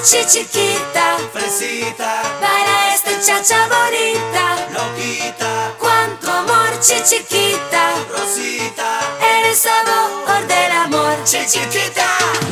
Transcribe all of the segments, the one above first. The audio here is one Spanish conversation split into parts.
chiquita, fresita, baila esta chacha bonita. loquita, Cuánto amor, chiquita, rosita, el sabor del amor, chiquita.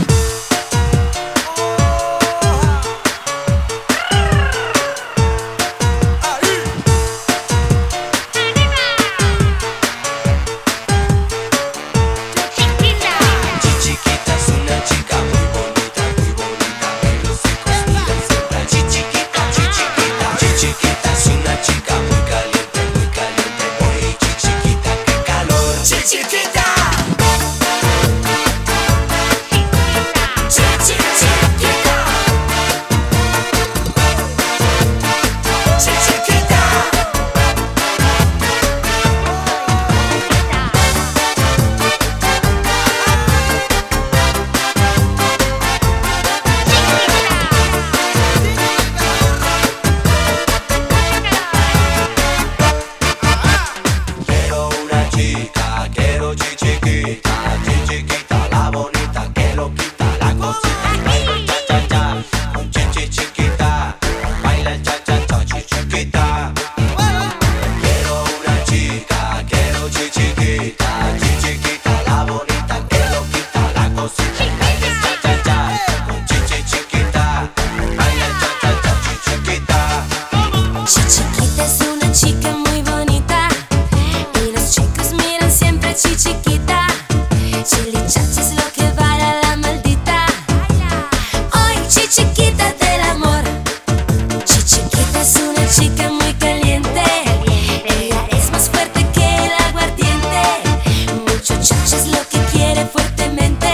Quiero chiquita, chiquita, la bonita, que lo quita, la cosita, baila el cha cha cha, con chiquita, baila el cha cha cha, chiquita. Quiero una chica, quiero chiquita, chiquita, la bonita, que lo quita, la cosita, baila el cha cha cha, con chiquita, baila el cha cha cha, chiquita. Chiquita es una chica muy bonita y los chicos miran siempre chiquita. Chili chacha es lo que baila la maldita. Hoy chiquita del amor. Chiquita es una chica muy caliente. Ella es más fuerte que el aguardiente. Mucho chacha es lo que quiere fuertemente.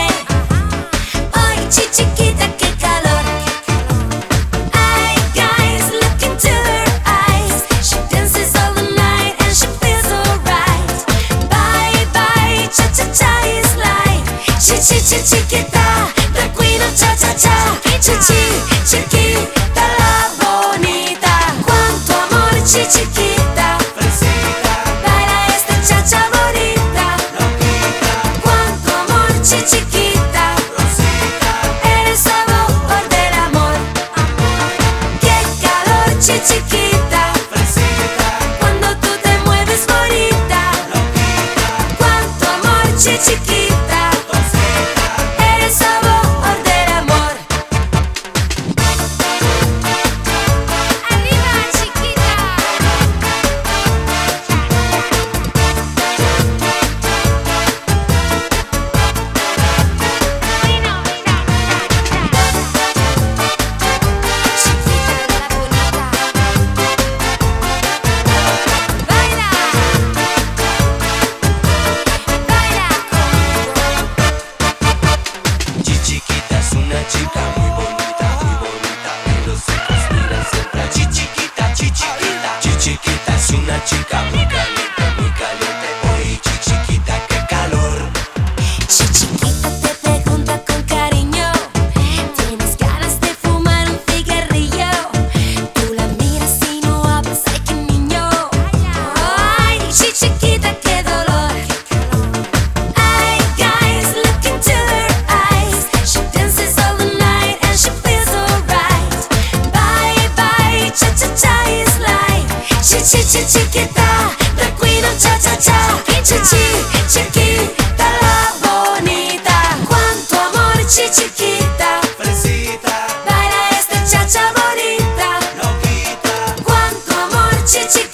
Hoy chiquita, qué calor. Ay, guys, look into her eyes. She dances all the night and she feels alright. Bye bye, cha cha cha is life. Chiquita, the queen of cha cha cha. Chiquita, la bonita. Cuánto amor, chiquita, Fresita, baila esta chacha bonita. loquita, Cuánto amor, chiquita, rosita, el sabor del amor. Qué calor, chiquita, fresita, cuando tú te mueves bonita. loquita, Cuánto amor, chiquita, cosita. el sabor del amor. Arriba, chiquita. Chiquita la bonita. Baila. Baila conmigo. Chiquita es una chica muy bonita, y los ojos miran siempre a chiquita. Chiquita es una chica muy caliente, oye chiquita, qué calor. Chiquita te pregunta con cariño, ¿tienes ganas de fumar un cigarrillo? Tú la miras y no hablas, ay qué niño. Ay, chiquita, qué dolor. Ay, guys, look into her eyes. She dances all the night and she feels alright. Bye bye, cha cha cha is life. Chiquita, the queen of cha cha cha. Chiquita, la bonita. Cuánto amor, chiquita, Fresita, baila esta chacha bonita. loquita, Cuánto amor, chiquita.